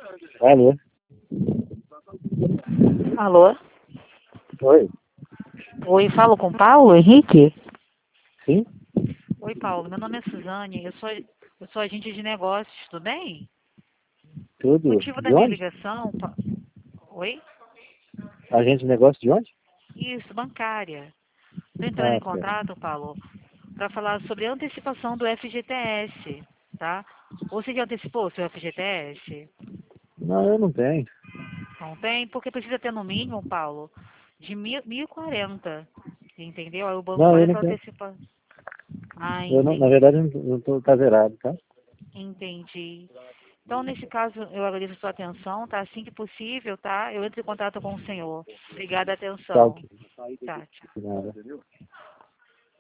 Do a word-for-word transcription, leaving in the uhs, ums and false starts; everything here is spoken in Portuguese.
Alô? Alô? Oi? Oi, falo com Paulo Henrique? Sim? Oi, Paulo, meu nome é Suzane, eu sou, eu sou agente de negócios, tudo bem? O Tudo? motivo da De minha onde? ligação... Pa- Oi? Agente de negócio de onde? Isso, bancária. Estou entrando Ah, em certo. contato, Paulo, para falar sobre a antecipação do F G T S, tá? Você já antecipou o seu F G T S? Não, eu não tenho. Não tem? Porque precisa ter no mínimo, Paulo, de mil, mil e quarenta, entendeu? Aí o banco Não, eu faz não essa tenho. antecipação. Ah, Eu não, na entendi. verdade, eu não, não tô, tá zerado, tá? Entendi. Então, nesse caso, eu agradeço a sua atenção, tá? Assim que possível, tá? Eu entro em contato com o senhor. Obrigada a Tá atenção. ok. Tá, tchau. Nada.